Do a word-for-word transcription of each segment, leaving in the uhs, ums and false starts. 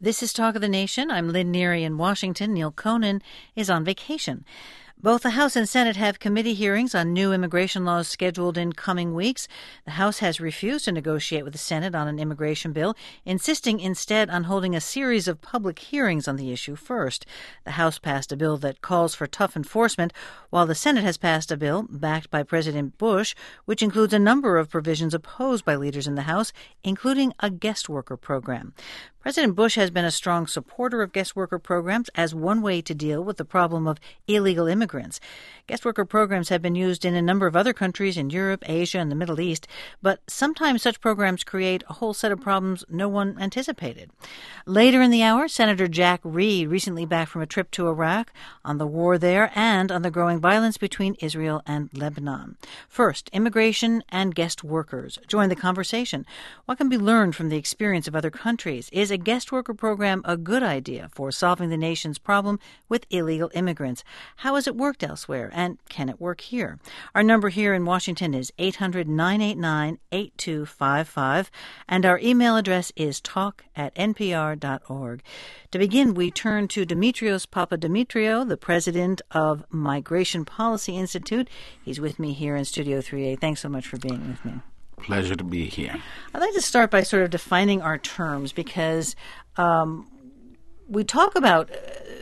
This is Talk of the Nation. I'm Lynn Neary in Washington. Neil Conan is on vacation. Both the House and Senate have committee hearings on new immigration laws scheduled in coming weeks. The House has refused to negotiate with the Senate on an immigration bill, insisting instead on holding a series of public hearings on the issue first. The House passed a bill that calls for tough enforcement, while the Senate has passed a bill, backed by President Bush, which includes a number of provisions opposed by leaders in the House, including a guest worker program. President Bush has been a strong supporter of guest worker programs as one way to deal with the problem of illegal immigrants. Guest worker programs have been used in a number of other countries in Europe, Asia, and the Middle East, but sometimes such programs create a whole set of problems no one anticipated. Later in the hour, Senator Jack Reed, recently back from a trip to Iraq, on the war there and on the growing violence between Israel and Lebanon. First, immigration and guest workers. Join the conversation. What can be learned from the experience of other countries? Is a guest worker program a good idea for solving the nation's problem with illegal immigrants? How has it worked elsewhere, and can it work here? Our number here in Washington is eight hundred, nine eight nine, eight two five five, and our email address is talk at n p r dot org. To begin, we turn to Dimitrios Papadimitriou, the president of Migration Policy Institute. He's with me here in Studio three A. Thanks so much for being with me. Pleasure to be here. I'd like to start by sort of defining our terms, because um, we talk about uh,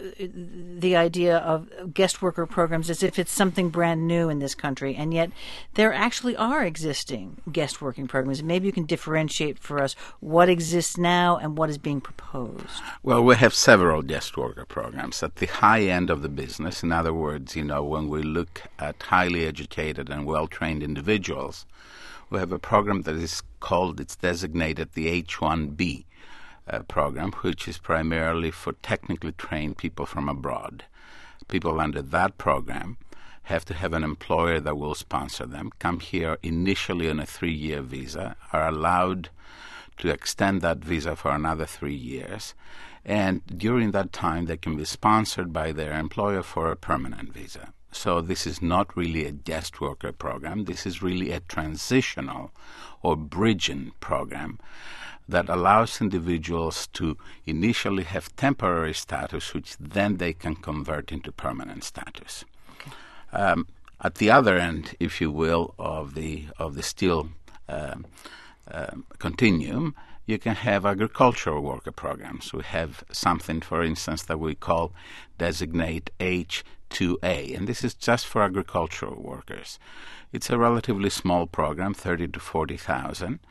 the idea of guest worker programs as if it's something brand new in this country, and yet there actually are existing guest working programs. Maybe you can differentiate for us what exists now and what is being proposed. Well, we have several guest worker programs at the high end of the business. In other words, you know, when we look at highly educated and well-trained individuals, we have a program that is called, it's designated the H one B uh, program, which is primarily for technically trained people from abroad. People under that program have to have an employer that will sponsor them, come here initially on a three-year visa, are allowed to extend that visa for another three years, and during that time they can be sponsored by their employer for a permanent visa. So this is not really a guest worker program. This is really a transitional or bridging program that allows individuals to initially have temporary status, which then they can convert into permanent status. Okay. Um, at the other end, if you will, of the of the steel uh, uh, continuum, you can have agricultural worker programs. We have something, for instance, that we call designate H two A, and this is just for agricultural workers. It's a relatively small program, thirty to forty thousand,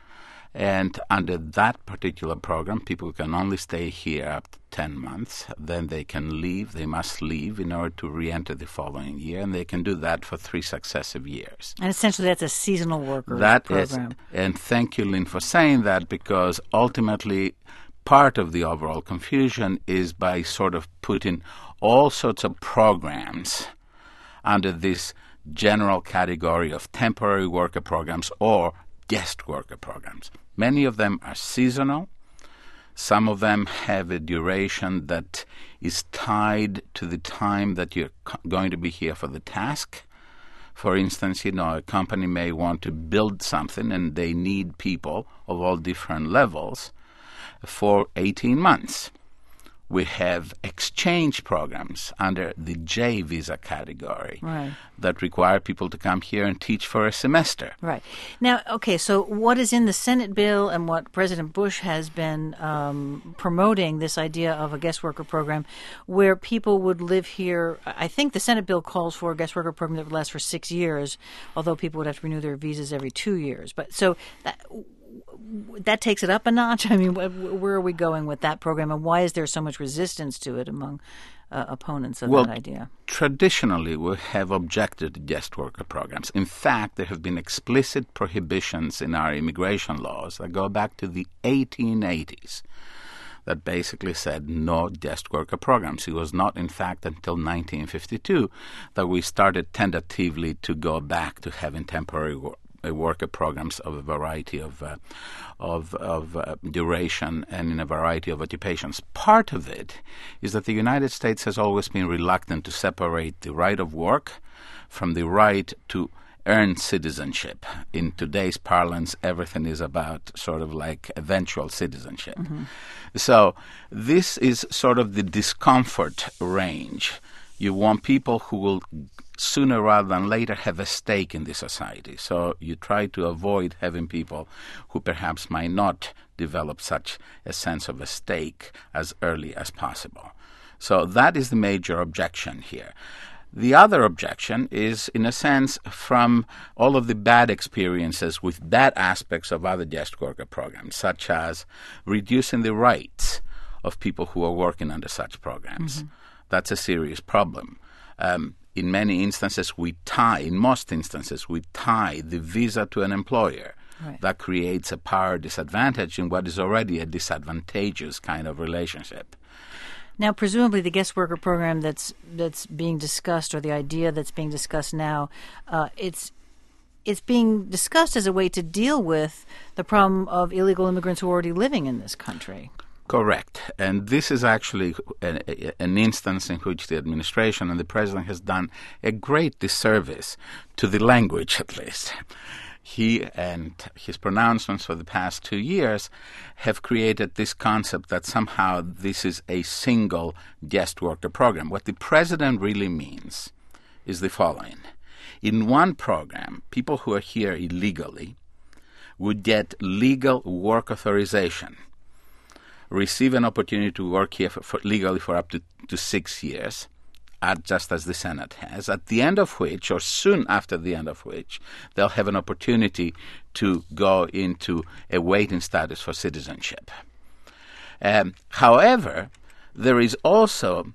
and under that particular program, people can only stay here up to ten months. Then they can leave. They must leave in order to re-enter the following year, and they can do that for three successive years. And essentially that's a seasonal worker that program. Is, and thank you, Lynn, for saying that, because ultimately part of the overall confusion is by sort of putting all sorts of programs under this general category of temporary worker programs or guest worker programs. Many of them are seasonal. Some of them have a duration that is tied to the time that you're co- going to be here for the task. For instance, you know, a company may want to build something and they need people of all different levels for eighteen months. We have exchange programs under the J visa category right. that require people to come here and teach for a semester. Right. Now, okay, so what is in the Senate bill and what President Bush has been um, promoting, this idea of a guest worker program where people would live here? I think the Senate bill calls for a guest worker program that would last for six years, although people would have to renew their visas every two years. But so that, that takes it up a notch. I mean, where are we going with that program, and why is there so much resistance to it among uh, opponents of well, that idea? Traditionally, we have objected to guest worker programs. In fact, there have been explicit prohibitions in our immigration laws that go back to the eighteen eighties that basically said no guest worker programs. It was not, in fact, until nineteen fifty-two that we started tentatively to go back to having temporary work. worker programs of a variety of uh, of, of uh, duration and in a variety of occupations. Part of it is that the United States has always been reluctant to separate the right of work from the right to earn citizenship. In today's parlance, everything is about sort of like eventual citizenship. Mm-hmm. So this is sort of the discomfort range. You want people who will sooner rather than later have a stake in the society. So you try to avoid having people who perhaps might not develop such a sense of a stake as early as possible. So that is the major objection here. The other objection is, in a sense, from all of the bad experiences with bad aspects of other guest worker programs, such as reducing the rights of people who are working under such programs. Mm-hmm. That's a serious problem. Um, in many instances, we tie, in most instances, we tie the visa to an employer. Right. That creates a power disadvantage in what is already a disadvantageous kind of relationship. Now, presumably the guest worker program that's that's being discussed, or the idea that's being discussed now, uh, it's it's being discussed as a way to deal with the problem of illegal immigrants who are already living in this country. Correct. And this is actually an, an instance in which the administration and the president has done a great disservice to the language, at least. He and his pronouncements for the past two years have created this concept that somehow this is a single guest worker program. What the president really means is the following. In one program, people who are here illegally would get legal work authorization, receive an opportunity to work here for, for legally for up to, to six years, At, just as the Senate has, at the end of which, or soon after the end of which, they'll have an opportunity to go into a waiting status for citizenship. Um, however, there is also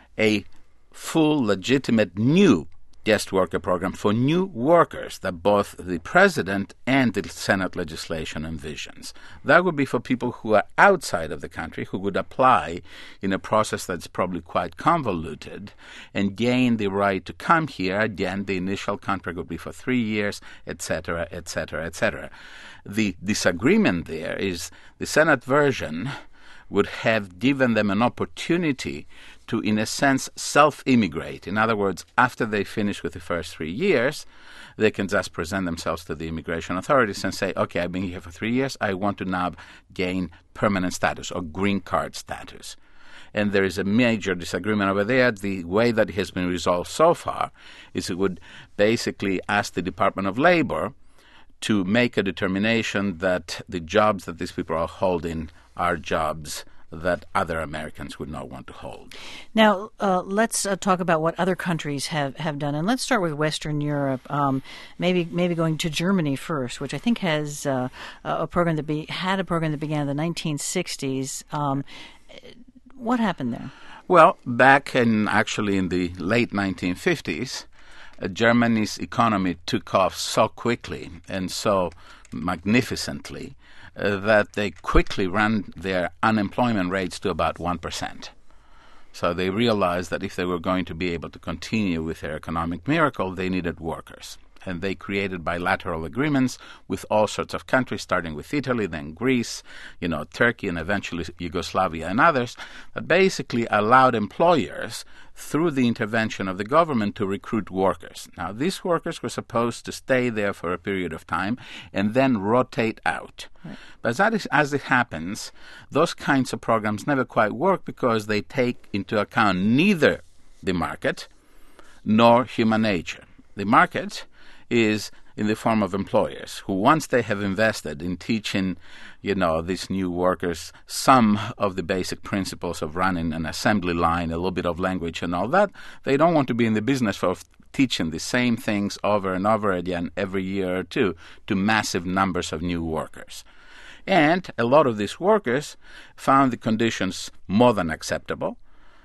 a full, legitimate new guest worker program for new workers that both the president and the Senate legislation envisions. That would be for people who are outside of the country, who would apply in a process that's probably quite convoluted and gain the right to come here. Again, the initial contract would be for three years, et cetera, et cetera, et cetera. The disagreement there is the Senate version would have given them an opportunity to, in a sense, self-immigrate. In other words, after they finish with the first three years, they can just present themselves to the immigration authorities and say, okay, I've been here for three years, I want to now gain permanent status or green card status. And there is a major disagreement over there. The way that it has been resolved so far is it would basically ask the Department of Labor to make a determination that the jobs that these people are holding are jobs that other Americans would not want to hold. Now, uh, let's uh, talk about what other countries have, have done. And let's start with Western Europe, um, maybe maybe going to Germany first, which I think has uh, a program that be, had a program that began in the nineteen sixties. Um, what happened there? Well, back in actually in the late nineteen fifties, uh, Germany's economy took off so quickly and so magnificently Uh, that they quickly ran their unemployment rates to about one percent. So they realized that if they were going to be able to continue with their economic miracle, they needed workers. And they created bilateral agreements with all sorts of countries, starting with Italy, then Greece, you know, Turkey, and eventually Yugoslavia and others, that basically allowed employers, through the intervention of the government, to recruit workers. Now, these workers were supposed to stay there for a period of time and then rotate out. Right. But as, is, as it happens, those kinds of programs never quite work because they take into account neither the market nor human nature. The market is in the form of employers who, once they have invested in teaching, you know, these new workers some of the basic principles of running an assembly line, a little bit of language and all that, they don't want to be in the business of teaching the same things over and over again every year or two to massive numbers of new workers. And a lot of these workers found the conditions more than acceptable,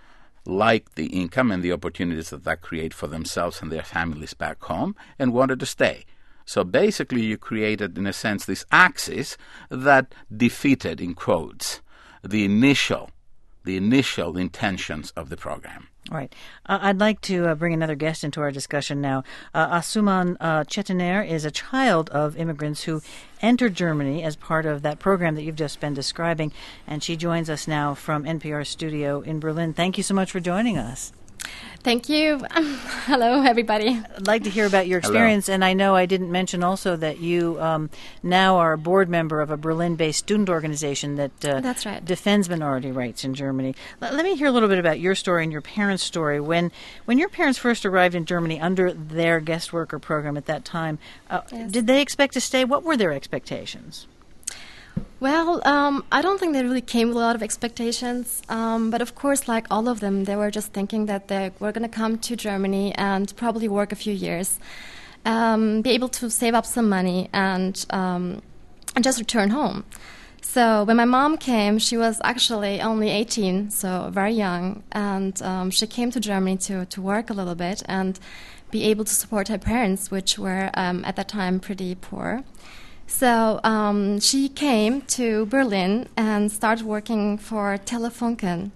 like the income and the opportunities that that create for themselves and their families back home, and wanted to stay. So basically you created, in a sense, this axis that defeated, in quotes, the initial, the initial intentions of the program. All right. Uh, I'd like to uh, bring another guest into our discussion now. Uh, Asuman uh, Chetiner is a child of immigrants who entered Germany as part of that program that you've just been describing, and she joins us now from N P R studio in Berlin. Thank you so much for joining us. Thank you. Hello, everybody. I'd like to hear about your experience, Hello. and I know I didn't mention also that you um, now are a board member of a Berlin-based student organization that uh, That's right. defends minority rights in Germany. L- let me hear a little bit about your story and your parents' story. When when your parents first arrived in Germany under their guest worker program at that time, uh, Yes. did they expect to stay? What were their expectations? Well, um, I don't think they really came with a lot of expectations. Um, but of course, like all of them, they were just thinking that they were going to come to Germany and probably work a few years, um, be able to save up some money, and um, and just return home. So when my mom came, she was actually only eighteen, so very young, and um, she came to Germany to, to work a little bit and be able to support her parents, which were um, at that time pretty poor. So um, she came to Berlin and started working for Telefunken.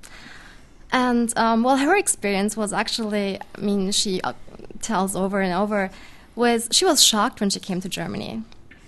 And um, well, her experience was actually, I mean, she uh, tells over and over, was she was shocked when she came to Germany.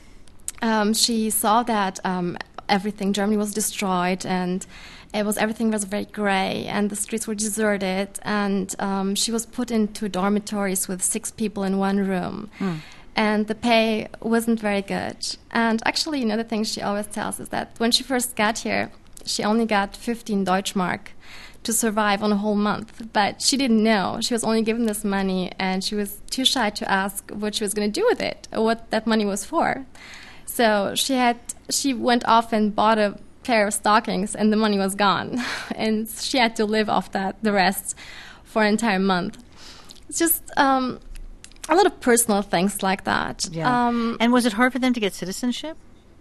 Um, she saw that um, everything, Germany was destroyed, and it was everything was very gray, and the streets were deserted, and um, she was put into dormitories with six people in one room. Mm. And the pay wasn't very good. And actually, another thing she always tells is that when she first got here, she only got fifteen Deutschmark to survive on a whole month. But she didn't know. She was only given this money, and she was too shy to ask what she was going to do with it, or what that money was for. So she had she went off and bought a pair of stockings, and the money was gone. And she had to live off that, the rest, for an entire month. It's just... Um, A lot of personal things like that. Yeah. Um, and was it hard for them to get citizenship?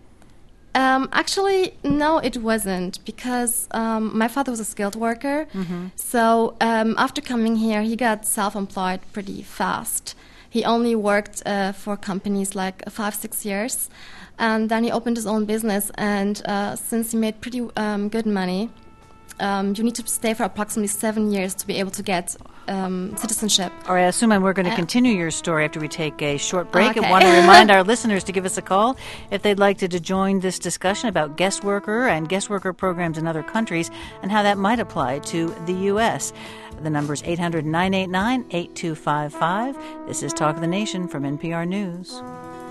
um, actually, no, it wasn't, because um, my father was a skilled worker. Mm-hmm. So um, after coming here, he got self-employed pretty fast. He only worked uh, for companies like five, six years. And then he opened his own business. And uh, since he made pretty um, good money, um, you need to stay for approximately seven years to be able to get um, citizenship. All right, Asuman, we're going to Uh, continue your story after we take a short break. Okay. I want to remind our listeners to give us a call if they'd like to, to join this discussion about guest worker and guest worker programs in other countries and how that might apply to the U S. The number is eight hundred, nine eight nine, eight two five five. This is Talk of the Nation from N P R News.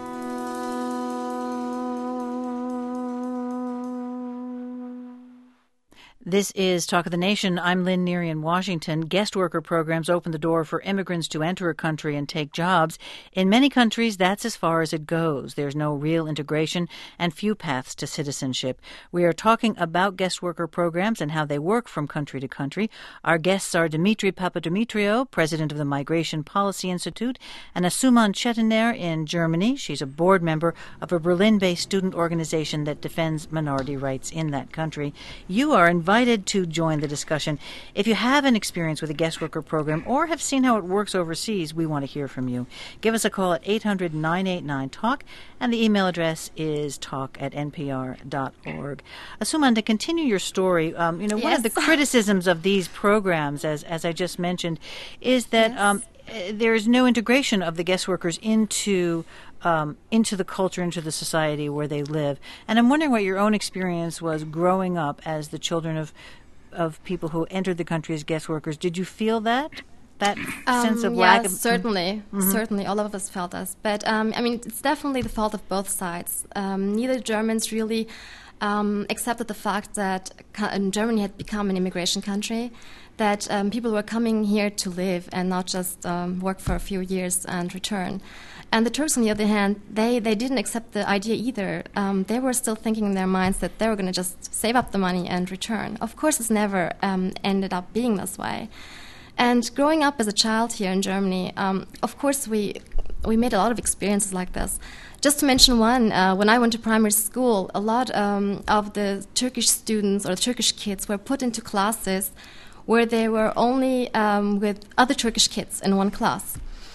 This is Talk of the Nation. I'm Lynn Neary in Washington. Guest worker programs open the door for immigrants to enter a country and take jobs. In many countries, that's as far as it goes. There's no real integration and few paths to citizenship. We are talking about guest worker programs and how they work from country to country. Our guests are Dimitri Papadimitriou, president of the Migration Policy Institute, and Asuman Çetinler in Germany. She's a board member of a Berlin-based student organization that defends minority rights in that country. You are invited Invited to join the discussion. If you have an experience with a guest worker program or have seen how it works overseas, we want to hear from you. Give us a call at eight hundred, nine eight nine, talk, and the email address is talk at n p r dot org. Asuman, to continue your story, um, you know, yes. one of the criticisms of these programs, as as I just mentioned, is that yes. um, there is no integration of the guest workers into Um, into the culture, into the society where they live. And I'm wondering what your own experience was growing up as the children of of people who entered the country as guest workers. Did you feel that? That um, sense of yeah, lack of... certainly. Mm-hmm. Certainly, all of us felt us. But, um, I mean, it's definitely the fault of both sides. Um, neither Germans really um, accepted the fact that Germany had become an immigration country, that um, people were coming here to live and not just um, work for a few years and return. And the Turks, on the other hand, they, they didn't accept the idea either. Um, they were still thinking in their minds that they were going to just save up the money and return. Of course, it's never um, ended up being this way. And growing up as a child here in Germany, um, of course, we we made a lot of experiences like this. Just to mention one, uh, when I went to primary school, a lot um, of the Turkish students or the Turkish kids were put into classes where they were only um, with other Turkish kids in one class.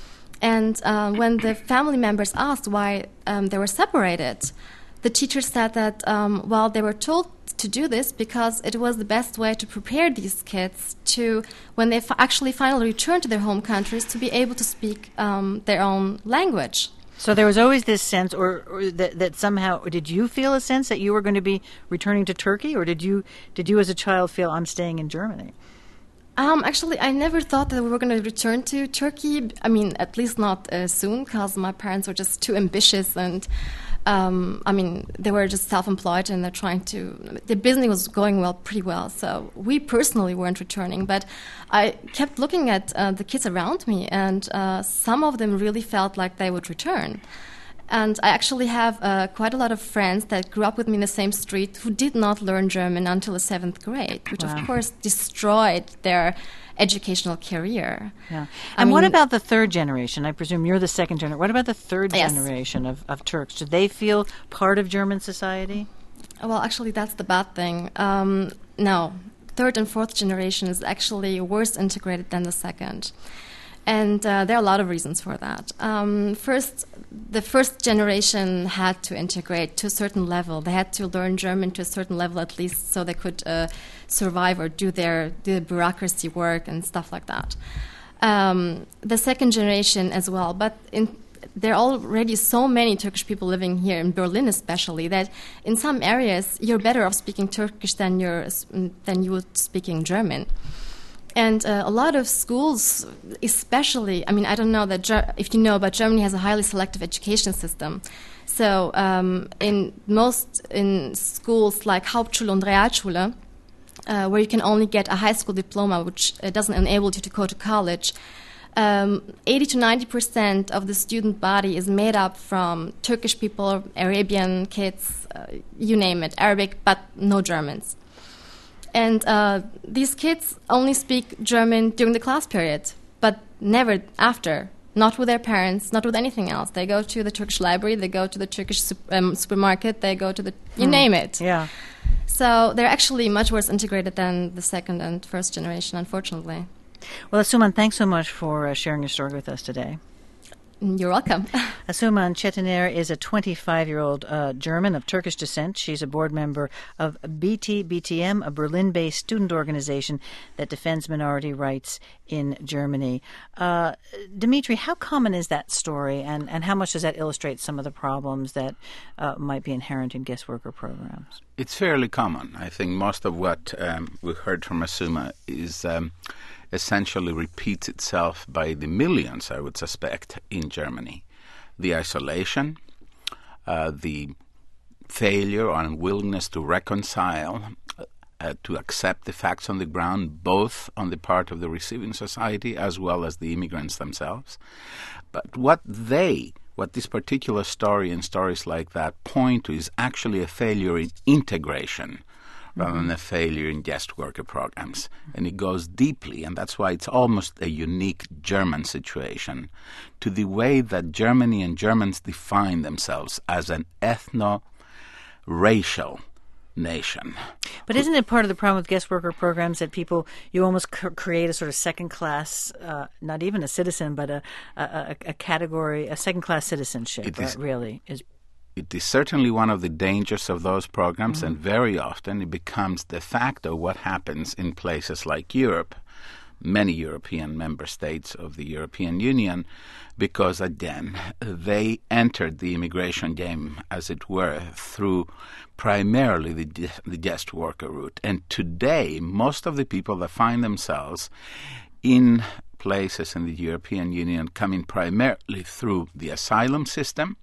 And uh, when the family members asked why um, they were separated, the teacher said that, um, well, they were told to do this because it was the best way to prepare these kids to, when they f- actually finally return to their home countries, to be able to speak um, their own language. So there was always this sense, or, or that, that somehow, did you feel a sense that you were going to be returning to Turkey, or did you did you as a child feel I'm staying in Germany? Um, actually, I never thought that we were going to return to Turkey. I mean, at least not uh, soon, because my parents were just too ambitious, and um, I mean, they were just self-employed, and they're trying to. The business was going well, pretty well. So we personally weren't returning, but I kept looking at uh, the kids around me, and uh, some of them really felt like they would return. And I actually have uh, quite a lot of friends that grew up with me in the same street who did not learn German until the seventh grade, which wow. of course destroyed their educational career. Yeah. I And mean, what about the third generation? I presume you're the second generation. What about the third Yes. generation of, of Turks? Do they feel part of German society? Well, actually, that's the bad thing. Um, no, third and fourth generation is actually worse integrated than the second. And uh, there are a lot of reasons for that. Um, first, the first generation had to integrate to a certain level. They had to learn German to a certain level at least so they could uh, survive or do their, their bureaucracy work and stuff like that. Um, the second generation as well. But in, there are already so many Turkish people living here, in Berlin especially, that in some areas you're better off speaking Turkish than, you're, than you would speaking German. And uh, a lot of schools, especially, I mean, I don't know that Ger- if you know, but Germany has a highly selective education system. So um, in most in schools like Hauptschule and Realschule, uh, where you can only get a high school diploma, which uh, doesn't enable you to go to college, um, eighty to ninety percent of the student body is made up from Turkish people, Arabian kids, uh, you name it, Arabic, but no Germans. And uh, these kids only speak German during the class period, but never after, not with their parents, not with anything else. They go to the Turkish library, they go to the Turkish um, supermarket, they go to the, you hmm. name it. Yeah. So they're actually much worse integrated than the second and first generation, unfortunately. Well, Asuman, thanks so much for uh, sharing your story with us today. You're welcome. Asuman Çetiner is a twenty-five-year-old uh, German of Turkish descent. She's a board member of B T B T M, a Berlin-based student organization that defends minority rights in Germany. Uh, Dimitri, how common is that story, and, and how much does that illustrate some of the problems that uh, might be inherent in guest worker programs? It's fairly common. I think most of what um, we heard from Asuman is Um, essentially repeats itself by the millions, I would suspect, in Germany. The isolation, uh, the failure or unwillingness to reconcile, uh, to accept the facts on the ground, both on the part of the receiving society as well as the immigrants themselves. But what they, what this particular story and stories like that point to is actually a failure in integration, rather than a failure in guest worker programs. And it goes deeply, and that's why it's almost a unique German situation, to the way that Germany and Germans define themselves as an ethno-racial nation. But isn't it part of the problem with guest worker programs that people, you almost c- create a sort of second-class, uh, not even a citizen, but a, a, a category, a second-class citizenship, It is, uh, really is. It is certainly one of the dangers of those programs, Mm-hmm. and very often it becomes de facto what happens in places like Europe, many European member states of the European Union, because, again, they entered the immigration game, as it were, through primarily the, the guest worker route. And today, most of the people that find themselves in places in the European Union coming primarily through the asylum system,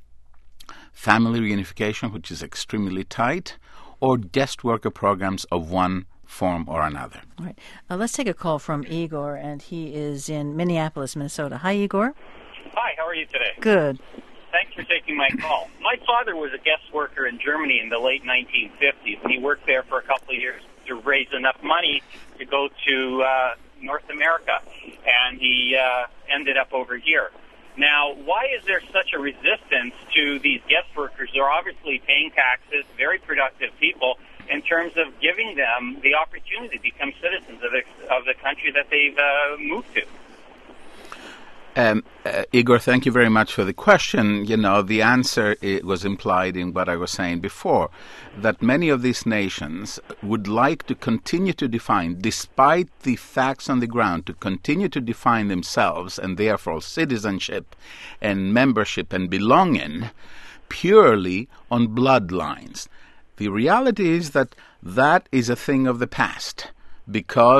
family reunification, which is extremely tight, or guest worker programs of one form or another. All right. Uh, let's take a call from Igor, and he is in Minneapolis, Minnesota. Hi, Igor. Hi, how are you today? Good. Thanks for taking my call. My father was a guest worker in Germany in the late nineteen fifties, and he worked there for a couple of years to raise enough money to go to uh, North America, and he uh, ended up over here. Now, why is there such a resistance to these guest workers? They're obviously paying taxes, very productive people, in terms of giving them the opportunity to become citizens of the, of the country that they've uh, moved to. Um, uh, Igor, thank you very much for the question. You know, the answer it was implied in what I was saying before, that many of these nations would like to continue to define, despite the facts on the ground, to continue to define themselves and therefore citizenship and membership and belonging purely on bloodlines. The reality is that that is a thing of the past, because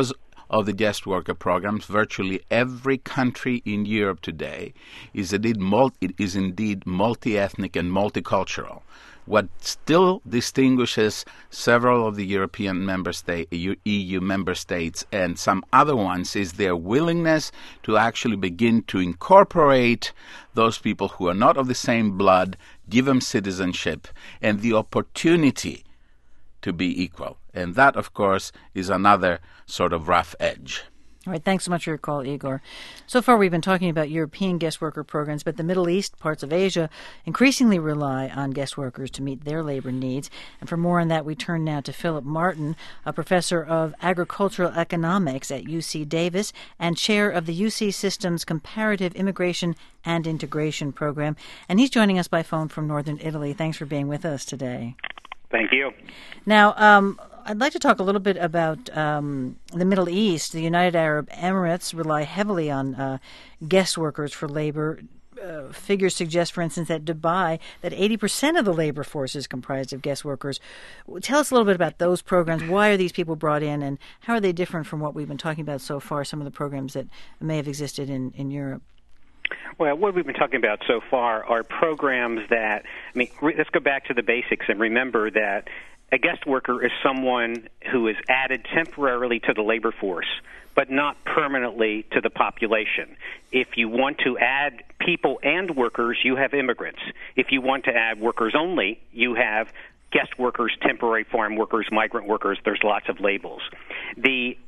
of the guest worker programs, virtually every country in Europe today is indeed, multi, it is indeed multi-ethnic and multicultural. What still distinguishes several of the European member state, E U member states and some other ones is their willingness to actually begin to incorporate those people who are not of the same blood, give them citizenship and the opportunity to be equal. And that, of course, is another sort of rough edge. All right, thanks so much for your call, Igor. So far, we've been talking about European guest worker programs, but the Middle East, parts of Asia, increasingly rely on guest workers to meet their labor needs. And for more on that, we turn now to Philip Martin, a professor of agricultural economics at U C Davis and chair of the U C System's Comparative Immigration and Integration Program. And he's joining us by phone from northern Italy. Thanks for being with us today. Thank you. Now, um, I'd like to talk a little bit about um, the Middle East. The United Arab Emirates rely heavily on uh, guest workers for labor. Uh, figures suggest, for instance, that Dubai, that eighty percent of the labor force is comprised of guest workers. Tell us a little bit about those programs. Why are these people brought in, and how are they different from what we've been talking about so far, some of the programs that may have existed in, in Europe? Well, what we've been talking about so far are programs that, I mean, re- let's go back to the basics and remember that a guest worker is someone who is added temporarily to the labor force, but not permanently to the population. If you want to add people and workers, you have immigrants. If you want to add workers only, you have guest workers, temporary farm workers, migrant workers. There's lots of labels. The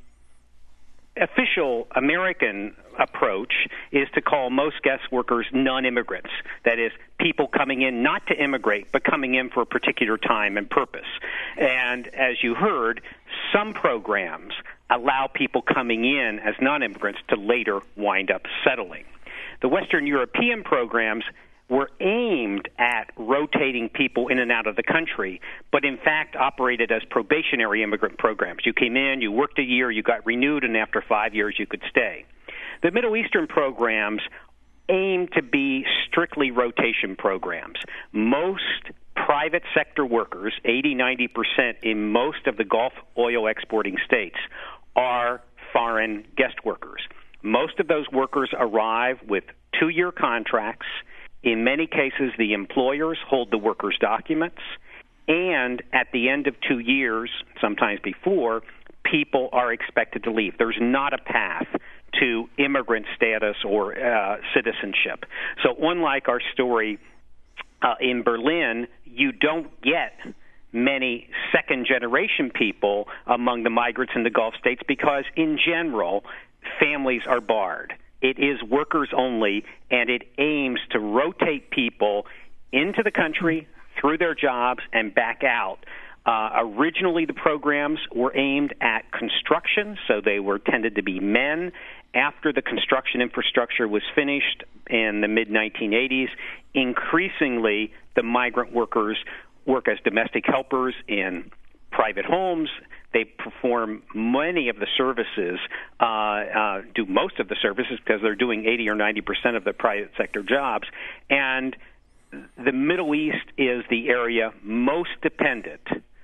official American approach is to call most guest workers non-immigrants. That is, people coming in not to immigrate, but coming in for a particular time and purpose. And as you heard, some programs allow people coming in as non-immigrants to later wind up settling. The Western European programs were aimed at rotating people in and out of the country, but in fact operated as probationary immigrant programs. You came in, you worked a year, you got renewed, and after five years you could stay. The Middle Eastern programs aim to be strictly rotation programs. Most private sector workers, eighty, ninety percent in most of the Gulf oil exporting states, are foreign guest workers. Most of those workers arrive with two-year contracts. In many cases, the employers hold the workers' documents, and at the end of two years, sometimes before, people are expected to leave. There's not a path to immigrant status or uh, citizenship. So unlike our story uh, in Berlin, you don't get many second-generation people among the migrants in the Gulf states because, in general, families are barred. It is workers only, and it aims to rotate people into the country, through their jobs, and back out. Uh, originally, the programs were aimed at construction, so they were tended to be men. After the construction infrastructure was finished in the mid nineteen eighties, increasingly the migrant workers work as domestic helpers in private homes. They perform many of the services, uh, uh, do most of the services because they're doing eighty or ninety percent of the private sector jobs. And the Middle East is the area most dependent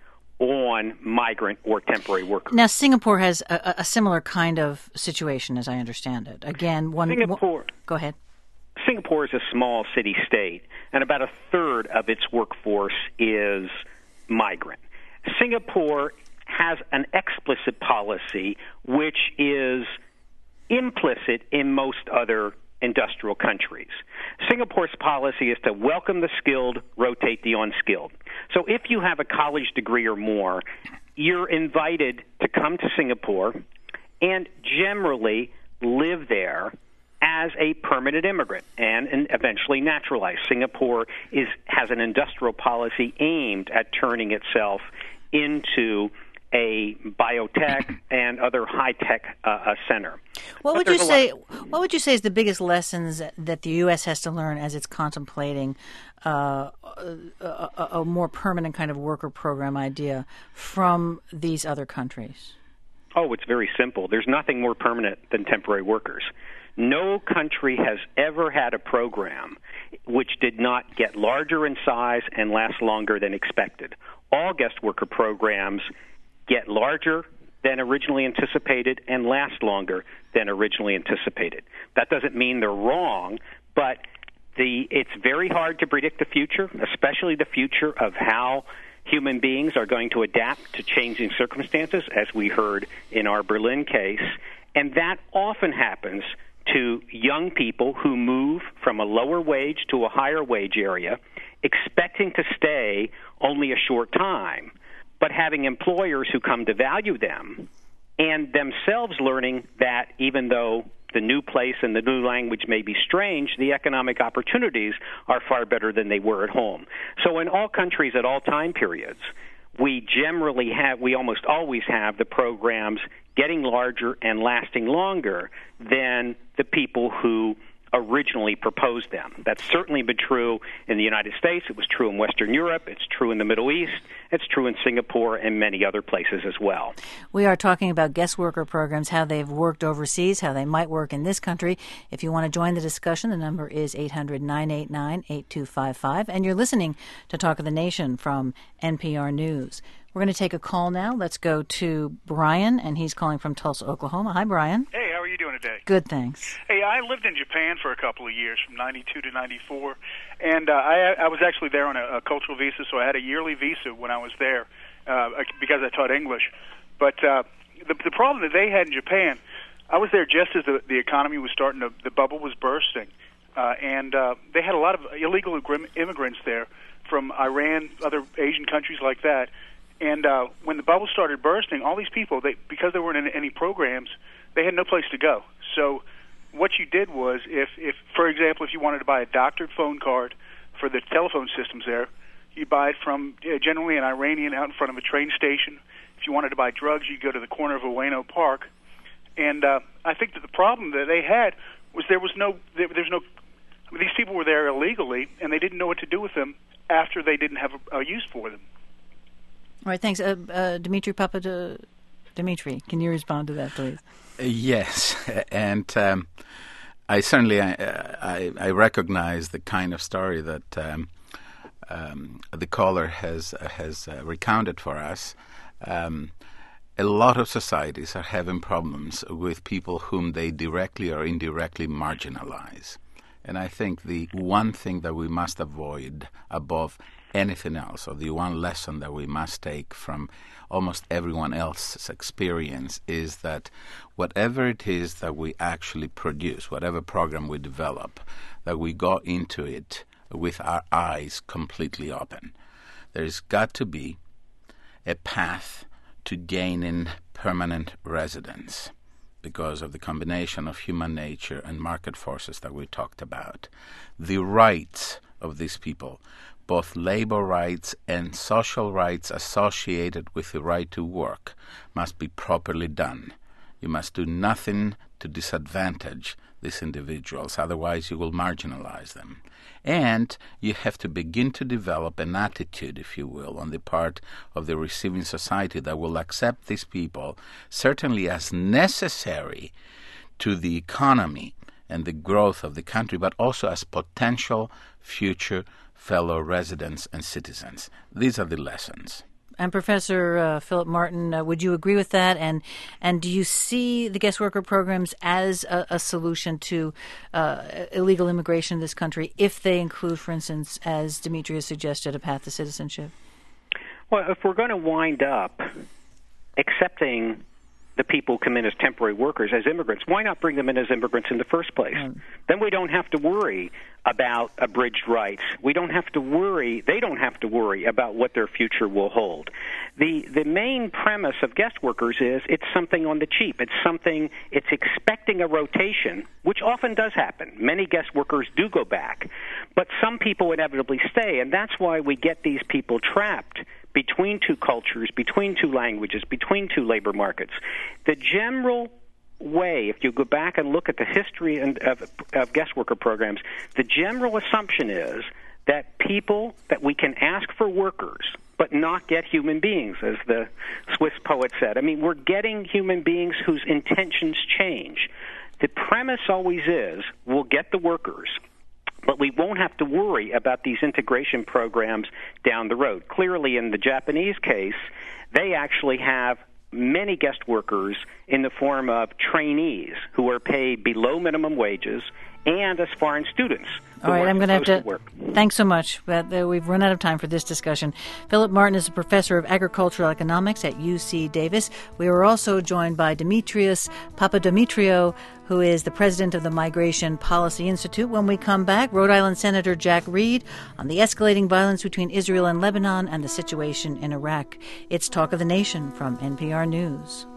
on migrant or temporary workers. Now, Singapore has a, a similar kind of situation, as I understand it. Again, one. Singapore. One, go ahead. Singapore is a small city-state, and about a third of its workforce is migrant. Singapore has an explicit policy which is implicit in most other industrial countries. Singapore's policy is to welcome the skilled, rotate the unskilled. So if you have a college degree or more, you're invited to come to Singapore and generally live there as a permanent immigrant and, and eventually naturalized. Singapore is has an industrial policy aimed at turning itself into a biotech and other high-tech uh, uh, center. What would you say? What would you say is the biggest lessons that the U S has to learn as it's contemplating uh, a, a, a more permanent kind of worker program idea from these other countries? Oh, it's very simple. There's nothing more permanent than temporary workers. No country has ever had a program which did not get larger in size and last longer than expected. All guest worker programs get larger, than originally anticipated and last longer than originally anticipated. That doesn't mean they're wrong, but the it's very hard to predict the future, especially the future of how human beings are going to adapt to changing circumstances, as we heard in our Berlin case. And that often happens to young people who move from a lower wage to a higher wage area, expecting to stay only a short time, but having employers who come to value them, and themselves learning that even though the new place and the new language may be strange, the economic opportunities are far better than they were at home. So in all countries at all time periods, we generally have, we almost always have the programs getting larger and lasting longer than the people who originally proposed them. That's certainly been true in the United States. It was true in Western Europe. It's true in the Middle East. It's true in Singapore and many other places as well. We are talking about guest worker programs, how they've worked overseas, how they might work in this country. If you want to join the discussion, the number is eight hundred, nine eight nine, eight two five five. And you're listening to Talk of the Nation from N P R News. We're going to take a call now. Let's go to Brian, and he's calling from Tulsa, Oklahoma. Hi, Brian. Hey, how are you doing today? Good, thanks. Hey, I lived in Japan for a couple of years, from ninety-two to ninety-four, and uh, I, I was actually there on a, a cultural visa, so I had a yearly visa when I was there uh, because I taught English. But uh, the, the problem that they had in Japan, I was there just as the, the economy was starting to, the bubble was bursting, uh, and uh, they had a lot of illegal immigrants there from Iran, other Asian countries like that. And uh, when the bubble started bursting, all these people, they, because there weren't any programs, they had no place to go. So what you did was, if, if, for example, if you wanted to buy a doctored phone card for the telephone systems there, you buy it from uh, generally an Iranian out in front of a train station. If you wanted to buy drugs, you go to the corner of Ueno Park. And uh, I think that the problem that they had was there was no, there, there's no, these people were there illegally, and they didn't know what to do with them after they didn't have a, a use for them. All right, thanks. Uh, uh, Dimitri Papa, Dimitri, can you respond to that, please? Uh, yes, and um, I certainly I, I, I recognize the kind of story that um, um, the caller has uh, has uh, recounted for us. Um, a lot of societies are having problems with people whom they directly or indirectly marginalize. And I think the one thing that we must avoid above anything else, or the one lesson that we must take from almost everyone else's experience, is that whatever it is that we actually produce, whatever program we develop, that we go into it with our eyes completely open. There's got to be a path to gaining permanent residence because of the combination of human nature and market forces that we talked about. The rights of these people, both labor rights and social rights associated with the right to work, must be properly done. You must do nothing to disadvantage these individuals, otherwise you will marginalize them. And you have to begin to develop an attitude, if you will, on the part of the receiving society that will accept these people certainly as necessary to the economy and the growth of the country, but also as potential future fellow residents and citizens. These are the lessons. And Professor uh, Philip Martin, uh, would you agree with that? And and do you see the guest worker programs as a, a solution to uh, illegal immigration in this country if they include, for instance, as Dimitri has suggested, a path to citizenship? Well, if we're going to wind up accepting the people who come in as temporary workers, as immigrants, why not bring them in as immigrants in the first place? Mm. Then we don't have to worry about abridged rights. We don't have to worry, they don't have to worry about what their future will hold. The the main premise of guest workers is it's something on the cheap. It's something, it's expecting a rotation, which often does happen. Many guest workers do go back, but some people inevitably stay, and that's why we get these people trapped between two cultures, between two languages, between two labor markets. The general way, if you go back and look at the history of, of guest worker programs, the general assumption is that people, that we can ask for workers, but not get human beings, as the Swiss poet said. I mean, we're getting human beings whose intentions change. The premise always is we'll get the workers, but we won't have to worry about these integration programs down the road. Clearly, in the Japanese case, they actually have many guest workers in the form of trainees who are paid below minimum wages and as foreign students. All right, I'm going to have to, work. Thanks so much. But, uh, we've run out of time for this discussion. Philip Martin is a professor of agricultural economics at U C Davis. We were also joined by Demetrios Papadimitriou, who is the president of the Migration Policy Institute. When we come back, Rhode Island Senator Jack Reed on the escalating violence between Israel and Lebanon and the situation in Iraq. It's Talk of the Nation from N P R News.